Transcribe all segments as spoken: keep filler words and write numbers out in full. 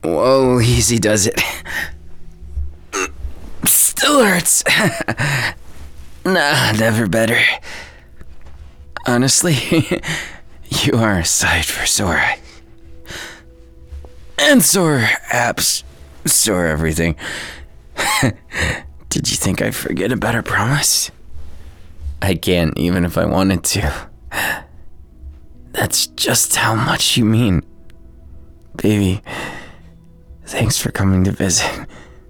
Whoa, easy does it. Still hurts. Nah, never better. Honestly, you are a sight for sore. And sore abs. Sore everything. Did you think I'd forget about our promise? I can't, even if I wanted to. That's just how much you mean. Baby, thanks for coming to visit.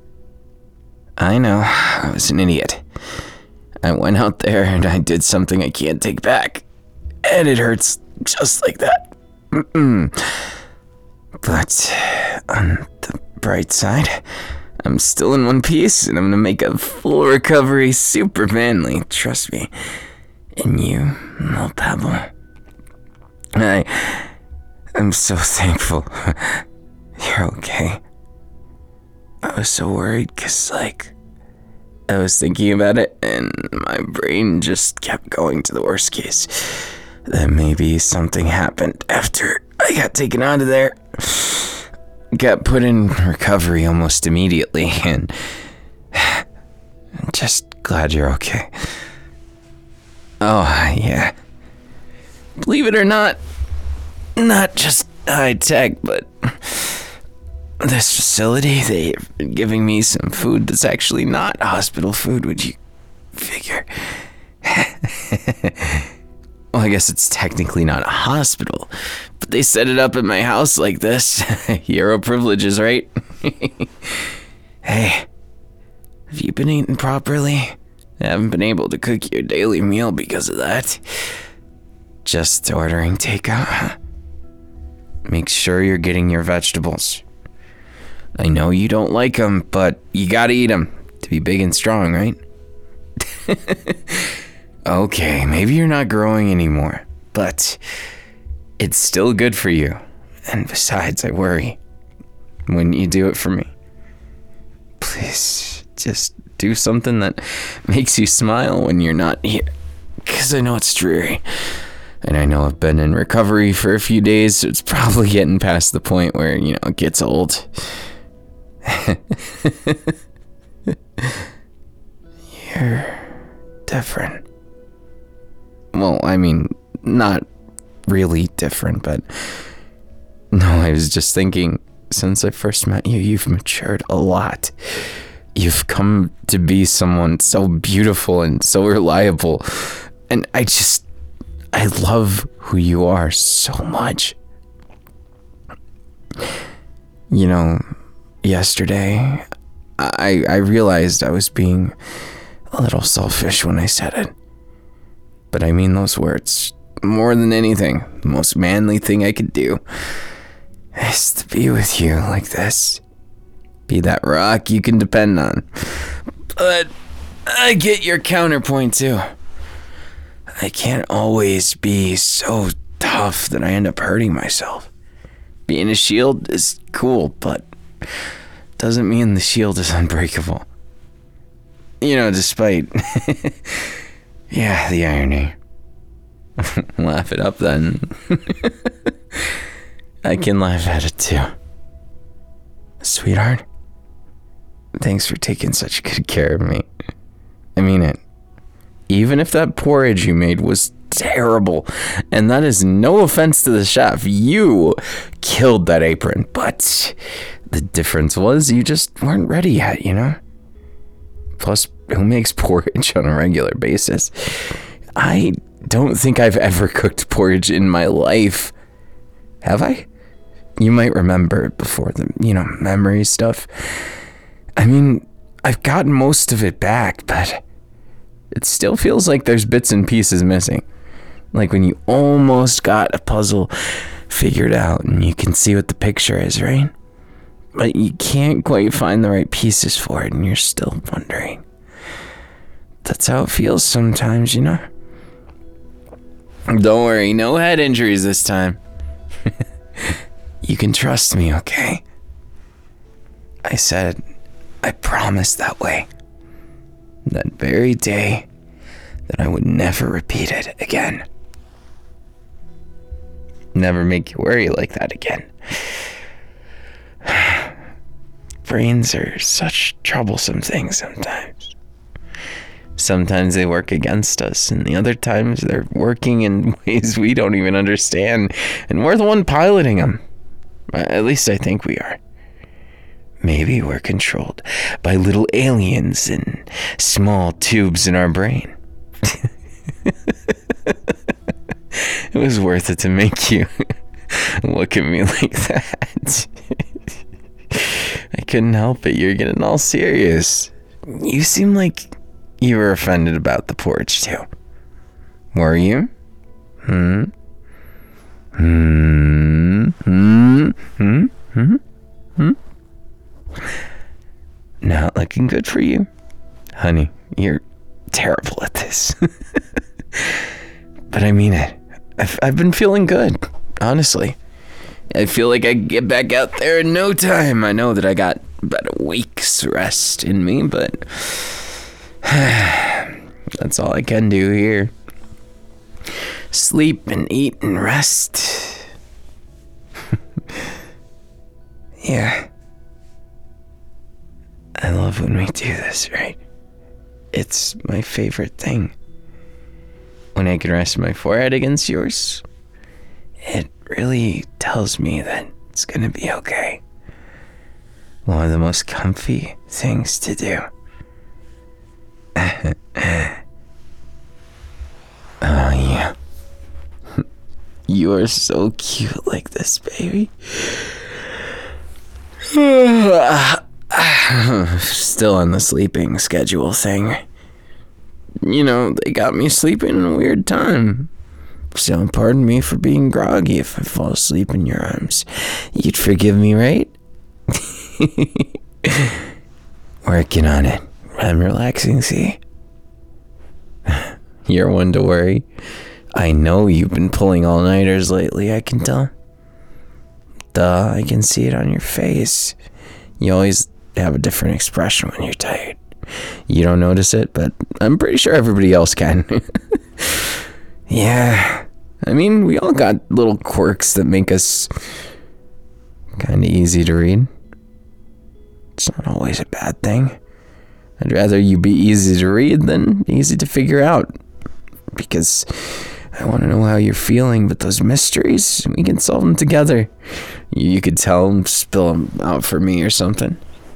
I know, I was an idiot. I went out there and I did something I can't take back. And it hurts just like that. Mm-mm. But on the bright side, I'm still in one piece and I'm gonna make a full recovery super manly, trust me. And you, little pebble. I, I'm so thankful you're okay. I was so worried because, like, I was thinking about it and my brain just kept going to the worst case. That maybe something happened after I got taken out of there. Got put in recovery almost immediately, and I'm just glad you're okay. Oh, yeah. Believe it or not, not just high tech, but this facility, they've been giving me some food that's actually not hospital food, would you figure? Well, I guess it's technically not a hospital, but they set it up at my house like this. Hero privileges, right? Hey, have you been eating properly? I haven't been able to cook your daily meal because of that. Just ordering takeout, huh? Make sure you're getting your vegetables. I know you don't like them, but you gotta eat them to be big and strong, right? Okay, maybe you're not growing anymore, but it's still good for you. And besides, I worry when you do it for me. Please, just do something that makes you smile when you're not here. Because I know it's dreary. And I know I've been in recovery for a few days, so it's probably getting past the point where, you know, it gets old. You're different. Well, I mean, not really different, but no, I was just thinking, since I first met you, you've matured a lot. You've come to be someone so beautiful and so reliable. And I just, I love who you are so much. You know, yesterday, I, I realized I was being a little selfish when I said it. But I mean those words more than anything. The most manly thing I could do is to be with you like this. Be that rock you can depend on. But I get your counterpoint too. I can't always be so tough that I end up hurting myself. Being a shield is cool, but doesn't mean the shield is unbreakable. You know, despite... yeah, the irony. Laugh it up then. I can laugh at it too. Sweetheart, thanks for taking such good care of me. I mean it. Even if that porridge you made was terrible, and that is no offense to the chef, you killed that apron, but the difference was you just weren't ready yet, you know? Plus, who makes porridge on a regular basis? I don't think I've ever cooked porridge in my life. Have I? You might remember before the, you know, memory stuff. I mean, I've gotten most of it back, but it still feels like there's bits and pieces missing. Like when you almost got a puzzle figured out and you can see what the picture is, right? But you can't quite find the right pieces for it and you're still wondering. That's how it feels sometimes, you know? Don't worry, no head injuries this time. You can trust me, okay? I said, I promised that way. That very day that I would never repeat it again. Never make you worry like that again. brains are such troublesome things sometimes. Sometimes they work against us, and the other times they're working in ways we don't even understand, and we're the one piloting them. At least I think we are. Maybe we're controlled by little aliens in small tubes in our brain. It was worth it to make you look at me like that. I couldn't help it. You're getting all serious. You seem like you were offended about the porch, too. Were you? Hmm? Hmm? Hmm? Hmm? Hmm? Hmm? Not looking good for you. Honey, you're terrible at this. But I mean it. I've, I've been feeling good, honestly. I feel like I can get back out there in no time. I know that I got about a week's rest in me, but that's all I can do here. Sleep and eat and rest. Yeah. I love when we do this, right? It's my favorite thing. When I can rest my forehead against yours, it really tells me that it's gonna be okay. One of the most comfy things to do. Oh, yeah. You are so cute like this, baby. Still on the sleeping schedule thing. You know, they got me sleeping in a weird time. So pardon me for being groggy if I fall asleep in your arms. You'd forgive me, right? Working on it. I'm relaxing, see? You're one to worry. I know you've been pulling all-nighters lately, I can tell. Duh, I can see it on your face. You always have a different expression when you're tired. You don't notice it, but I'm pretty sure everybody else can. Yeah. I mean, we all got little quirks that make us kind of easy to read. It's not always a bad thing. I'd rather you be easy to read than easy to figure out. Because I want to know how you're feeling, but those mysteries, we can solve them together. You could tell them, spill them out for me or something.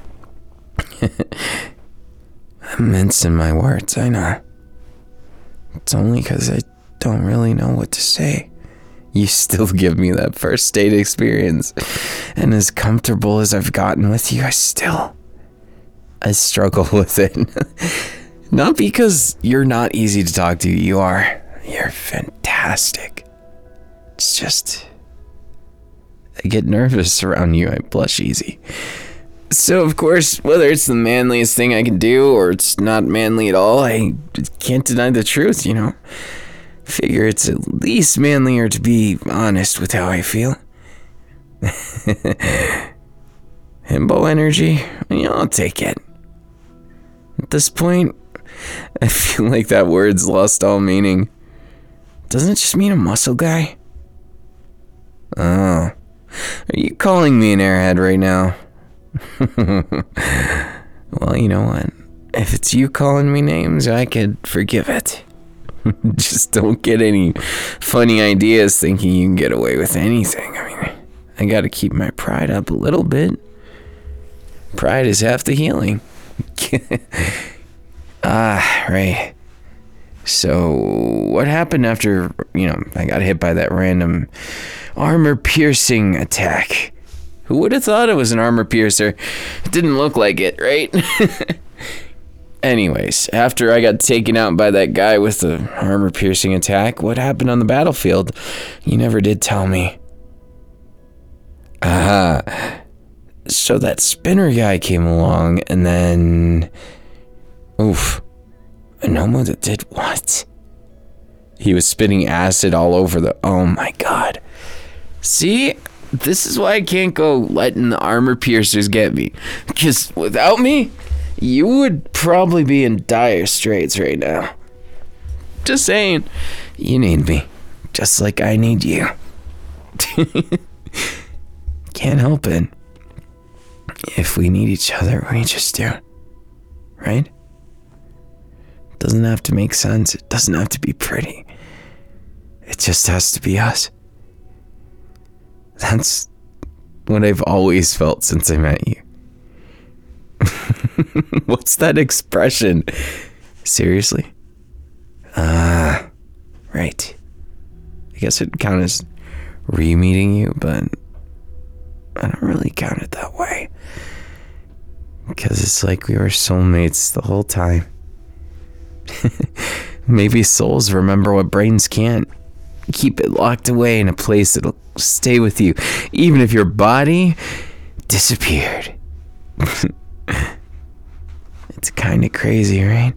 I'm mincing my words, I know. It's only because I don't really know what to say. You still give me that first date experience. And as comfortable as I've gotten with you, I still... I struggle with it. Not because you're not easy to talk to. You are. You're fantastic. It's just... I get nervous around you. I blush easy. So, of course, whether it's the manliest thing I can do or it's not manly at all, I can't deny the truth, you know? Figure it's at least manlier to be honest with how I feel. Himbo energy? Yeah, I'll take it. At this point, I feel like that word's lost all meaning. Doesn't it just mean a muscle guy? Oh. Are you calling me an airhead right now? Well, you know what? If it's you calling me names, I could forgive it. Just don't get any funny ideas thinking you can get away with anything. I mean, I gotta keep my pride up a little bit. Pride is half the healing. Ah, right. So, what happened after, you know, I got hit by that random armor-piercing attack? Who would have thought it was an armor piercer? It didn't look like it, right? Anyways, after I got taken out by that guy with the armor-piercing attack, what happened on the battlefield? You never did tell me. Ah, so that spinner guy came along, and then... Oof. A Nomo that did what? He was spitting acid all over the... Oh my god. See? This is why I can't go letting the armor piercers get me. Because without me, you would probably be in dire straits right now. Just saying. You need me. Just like I need you. Can't help it. If we need each other, we just do. Right? It doesn't have to make sense. It doesn't have to be pretty. It just has to be us. That's what I've always felt since I met you. What's that expression? Seriously? Ah, uh, right. I guess it'd count as re-meeting you, but I don't really count it that way. Because it's like we were soulmates the whole time. Maybe souls remember what brains can't. Keep it locked away in a place that'll stay with you, even if your body disappeared. It's kind of crazy, right?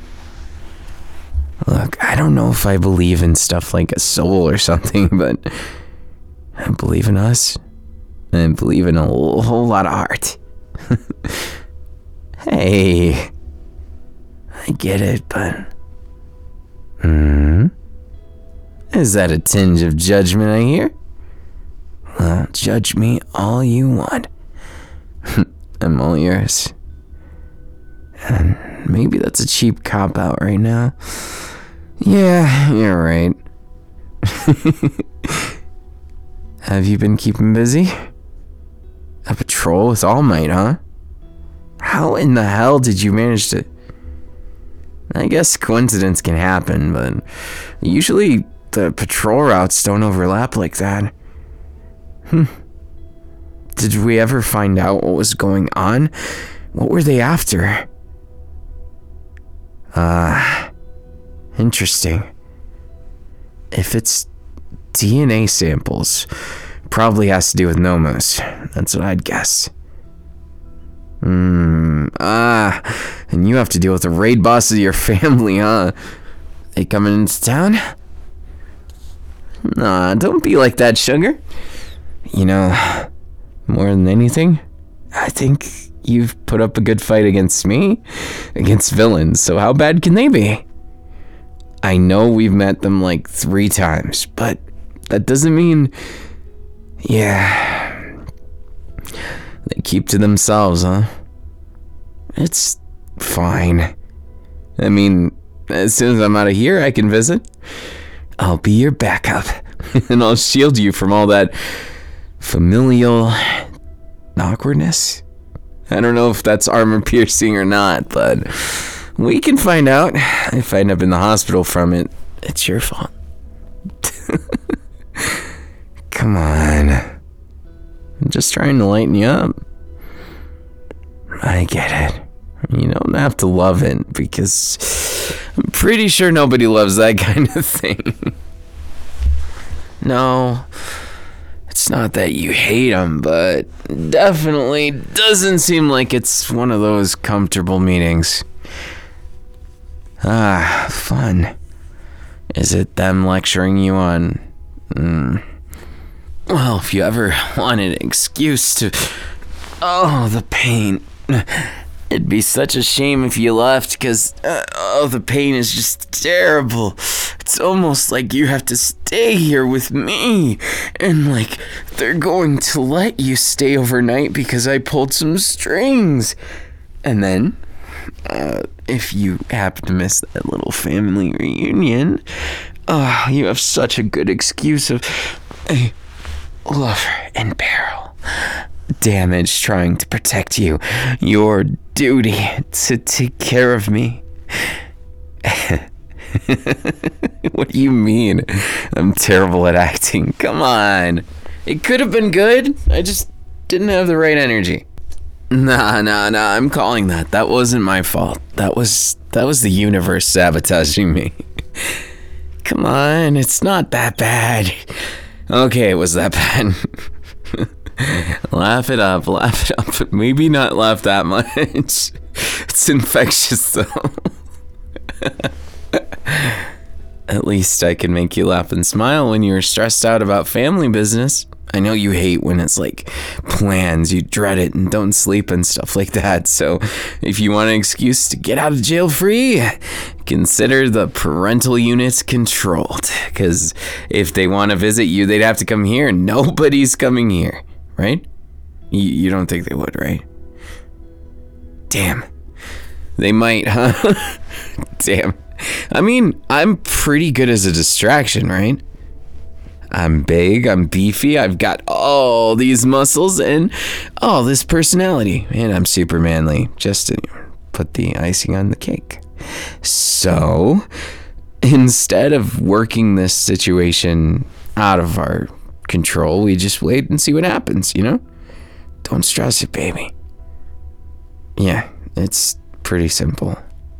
Look, I don't know if I believe in stuff like a soul or something, but I believe in us. And I believe in a whole, whole lot of heart. Hey, I get it, but... Hmm? Is that a tinge of judgment I hear? Well, judge me all you want. I'm all yours. And maybe that's a cheap cop-out right now. Yeah, you're right. Have you been keeping busy? A patrol with All Might, huh? How in the hell did you manage to... I guess coincidence can happen, but usually the patrol routes don't overlap like that. Hmm. Did we ever find out what was going on? What were they after? Ah, uh, interesting. If it's D N A samples, probably has to do with Nomos. That's what I'd guess. Hmm, ah, and you have to deal with the raid boss of your family, huh? They coming into town? Nah, don't be like that, sugar. You know, more than anything, I think you've put up a good fight against me, against villains, so how bad can they be? I know we've met them like three times, but that doesn't mean... Yeah... They keep to themselves, huh? It's fine. I mean, as soon as I'm out of here, I can visit. I'll be your backup, and I'll shield you from all that familial awkwardness. I don't know if that's armor piercing or not, but we can find out. If I end up in the hospital from it, it's your fault. Come on. I'm just trying to lighten you up. I get it. You don't have to love it, because I'm pretty sure nobody loves that kind of thing. No, it's not that you hate them, but definitely doesn't seem like it's one of those comfortable meetings. Ah, fun. Is it them lecturing you on... Mm, well, if you ever wanted an excuse to... Oh, the pain. It'd be such a shame if you left, because, uh, oh, the pain is just terrible. It's almost like you have to stay here with me. And, like, they're going to let you stay overnight because I pulled some strings. And then, uh, if you happen to miss that little family reunion, oh, you have such a good excuse of a lover in peril. Damage trying to protect you. Your duty to take care of me. What do you mean? I'm terrible at acting. Come on. It could have been good. I just didn't have the right energy. Nah, nah, nah. I'm calling that. That wasn't my fault. That was that was the universe sabotaging me. Come on. It's not that bad. Okay, it was that bad. Laugh it up, laugh it up. Maybe not laugh that much. It's infectious, though. At least I can make you laugh and smile when you're stressed out about family business. I know you hate when it's like plans, you dread it and don't sleep and stuff like that. So if you want an excuse to get out of jail free, consider the parental units controlled. Because if they want to visit you, they'd have to come here. Nobody's coming here, right? You, you don't think they would, right? Damn. They might, huh? Damn. I mean, I'm pretty good as a distraction, right? I'm big, I'm beefy, I've got all these muscles and all this personality. And I'm super manly, just to put the icing on the cake. So, instead of working this situation out of our control, we just wait and see what happens, you know? Don't stress it, baby. Yeah, it's pretty simple.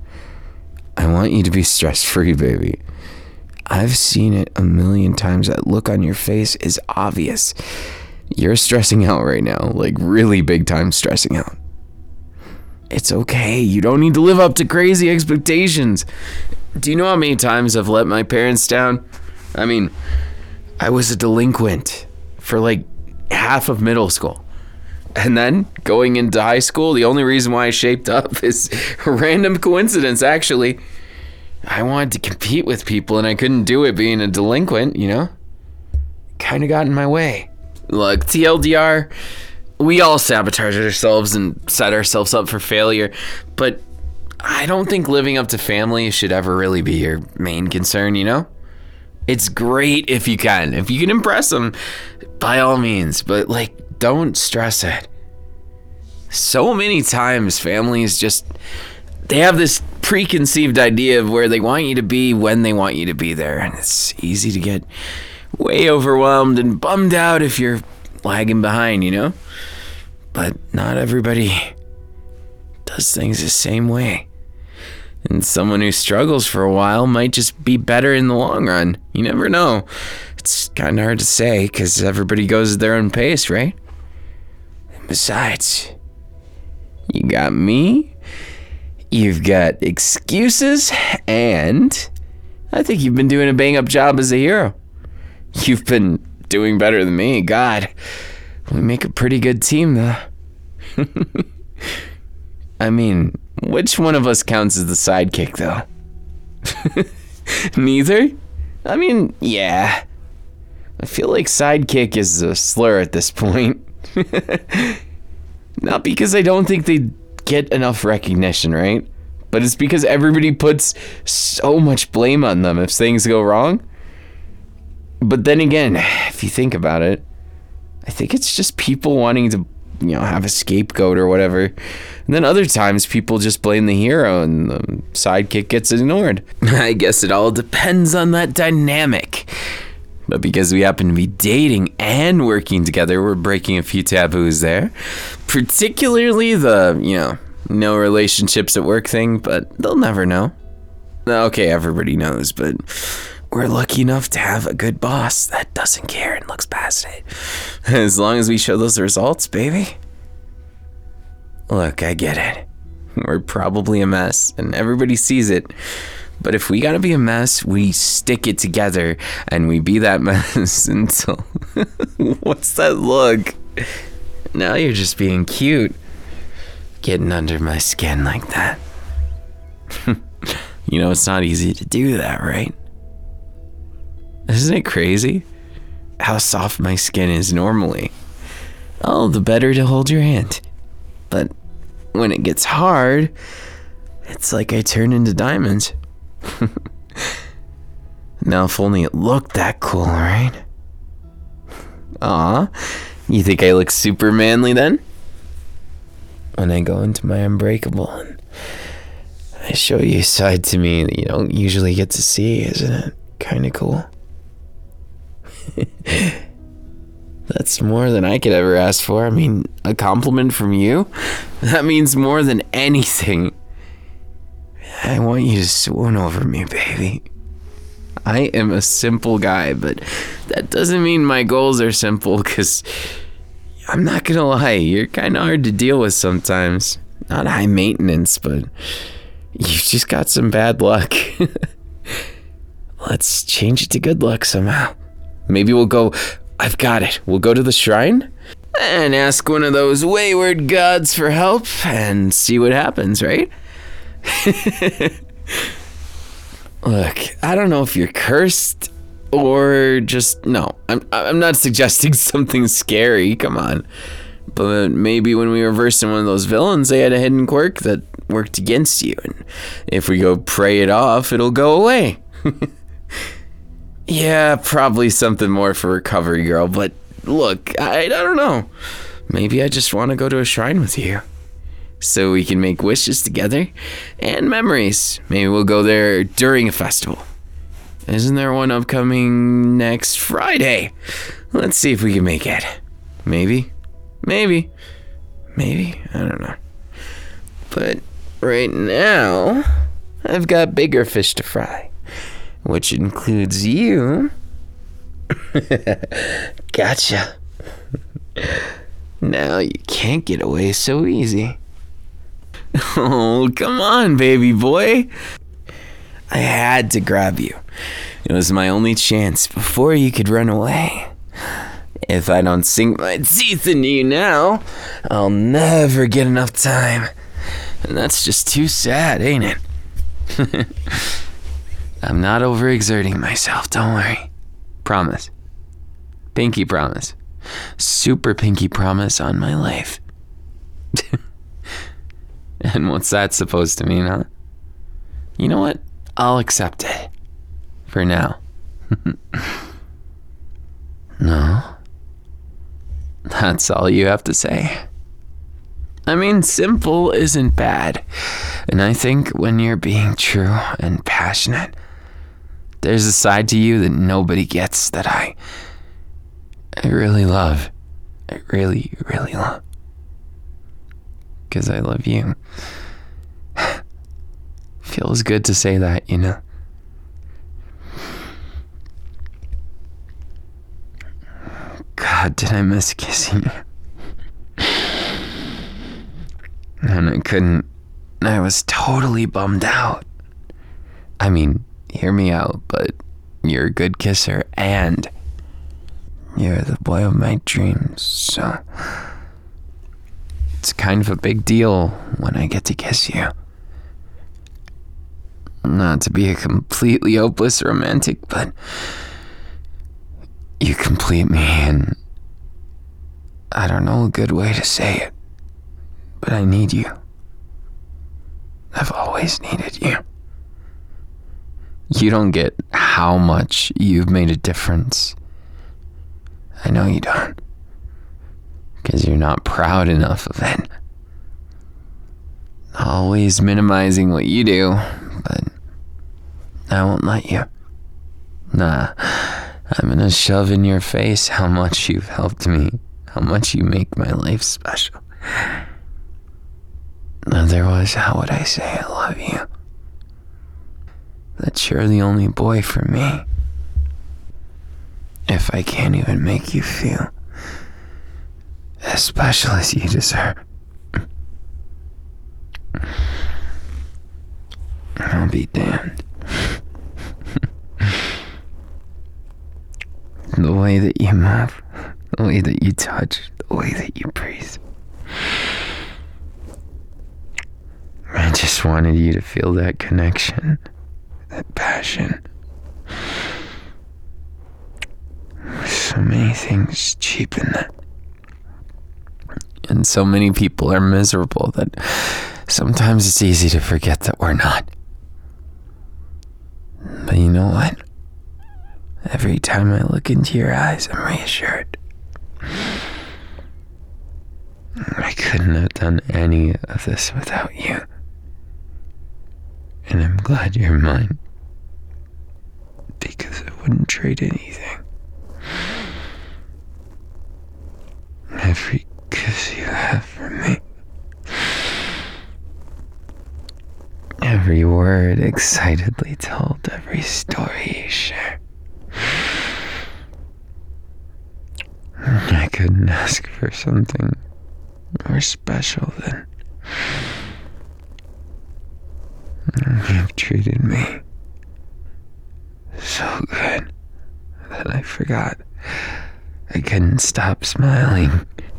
I want you to be stress-free, baby. I've seen it a million times. That look on your face is obvious. You're stressing out right now, like really big time stressing out. It's okay. You don't need to live up to crazy expectations. Do you know how many times I've let my parents down? I mean, I was a delinquent for like half of middle school. And then going into high school, the only reason why I shaped up is a random coincidence, actually. I wanted to compete with people and I couldn't do it being a delinquent, you know? Kind of got in my way. Look, T L D R, we all sabotage ourselves and set ourselves up for failure, but I don't think living up to family should ever really be your main concern, you know? It's great if you can. If you can impress them, by all means, but like, don't stress it. So many times families just, they have this preconceived idea of where they want you to be when they want you to be there. And it's easy to get way overwhelmed and bummed out if you're lagging behind, you know? But not everybody does things the same way. And someone who struggles for a while might just be better in the long run. You never know. It's kind of hard to say because everybody goes at their own pace, right? And besides, you got me, you've got excuses, and I think you've been doing a bang-up job as a hero. You've been doing better than me. God, we make a pretty good team, though. I mean, which one of us counts as the sidekick, though? Neither? I mean, yeah. I feel like sidekick is a slur at this point. Not because I don't think they get enough recognition, right? But it's because everybody puts so much blame on them if things go wrong. But then again, if you think about it, I think it's just people wanting to, you know, have a scapegoat or whatever. And then other times people just blame the hero and the sidekick gets ignored. I guess it all depends on that dynamic. But because we happen to be dating and working together, we're breaking a few taboos there. Particularly the, you know, no relationships at work thing, but they'll never know. Okay, everybody knows, but we're lucky enough to have a good boss that doesn't care and looks past it. As long as we show those results, baby. Look, I get it. We're probably a mess, and everybody sees it. But if we gotta be a mess, we stick it together, and we be that mess until... What's that look? Now you're just being cute. Getting under my skin like that. You know, it's not easy to do that, right? Isn't it crazy how soft my skin is normally? Oh, the better to hold your hand. But when it gets hard, it's like I turn into diamonds. Now, if only it looked that cool, right? Aw, you think I look super manly then? When I go into my unbreakable and I show you a side to me that you don't usually get to see, isn't it kind of cool? That's more than I could ever ask for. I mean, a compliment from you? That means more than anything. I want you to swoon over me, baby. I am a simple guy, but that doesn't mean my goals are simple, because I'm not gonna lie, you're kind of hard to deal with sometimes. Not high maintenance, but you've just got some bad luck. Let's change it to good luck somehow. Maybe we'll go, I've got it. We'll go to the shrine and ask one of those wayward gods for help and see what happens, right? Look, I don't know if you're cursed or just, no, I'm I'm not suggesting something scary. Come on. But maybe when we were versing one of those villains, they had a hidden quirk that worked against you. And if we go pray it off, it'll go away. Yeah, probably something more for Recovery Girl. But look, I, I don't know. Maybe I just want to go to a shrine with you, so we can make wishes together and memories. Maybe we'll go there during a festival. Isn't there one upcoming next Friday? Let's see if we can make it. Maybe. Maybe. Maybe. I don't know. But right now, I've got bigger fish to fry, which includes you. Gotcha. Now you can't get away so easy. Oh, come on, baby boy. I had to grab you. It was my only chance before you could run away. If I don't sink my teeth into you now, I'll never get enough time. And that's just too sad, ain't it? I'm not overexerting myself, don't worry. Promise. Pinky promise. Super pinky promise on my life. And what's that supposed to mean, huh? You know what? I'll accept it. For now. No? That's all you have to say? I mean, simple isn't bad. And I think when you're being true and passionate, there's a side to you that nobody gets that I... I really love. I really, really love. Because I love you. Feels good to say that, you know. God, did I miss kissing you. And I couldn't. I was totally bummed out. I mean, hear me out, but you're a good kisser and you're the boy of my dreams, so it's kind of a big deal when I get to kiss you. Not to be a completely hopeless romantic, but you complete me, and I don't know a good way to say it, but I need you. I've always needed you. You don't get how much you've made a difference. I know you don't, because you're not proud enough of it. Always minimizing what you do, but I won't let you. Nah, I'm gonna shove in your face how much you've helped me, how much you make my life special. Otherwise, how would I say I love you? That you're the only boy for me. If I can't even make you feel as special as you deserve, I'll be damned. The way that you move, the way that you touch, the way that you breathe. I just wanted you to feel that connection, that passion. So many things cheapen that. And so many people are miserable that sometimes it's easy to forget that we're not. But you know what? Every time I look into your eyes, I'm reassured. I couldn't have done any of this without you. And I'm glad you're mine. Because I wouldn't trade anything. Every kiss you have for me. Every word excitedly told, every story you share. I couldn't ask for something more special than you've treated me so good that I forgot I couldn't stop smiling.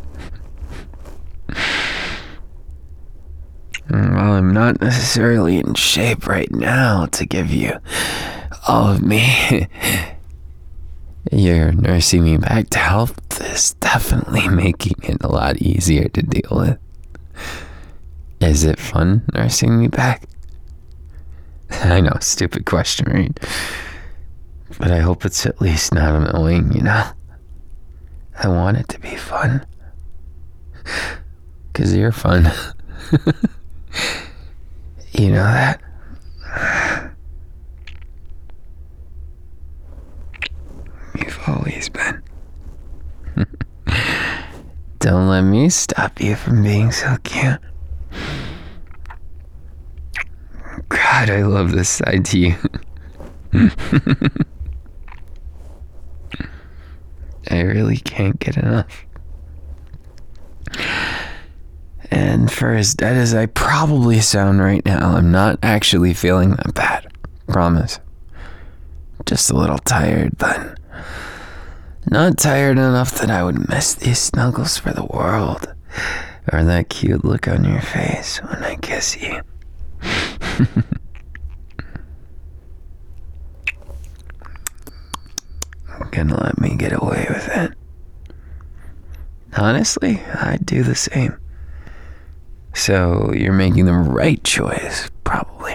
While I'm not necessarily in shape right now to give you all of me, you're nursing me back to health is definitely making it a lot easier to deal with. Is it fun nursing me back? I know, stupid question, right? But I hope it's at least not annoying, you know? I want it to be fun. 'Cause you're fun. You know that? You've always been. Don't let me stop you from being so cute. God, I love this side to you. I really can't get enough. And for as dead as I probably sound right now, I'm not actually feeling that bad. Promise. Just a little tired, but not tired enough that I would miss these snuggles for the world. Or that cute look on your face when I kiss you. Gonna let me get away with it. Honestly, I'd do the same. So you're making the right choice, probably.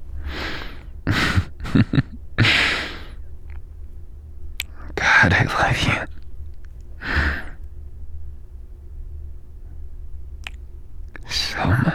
God, I love you so much.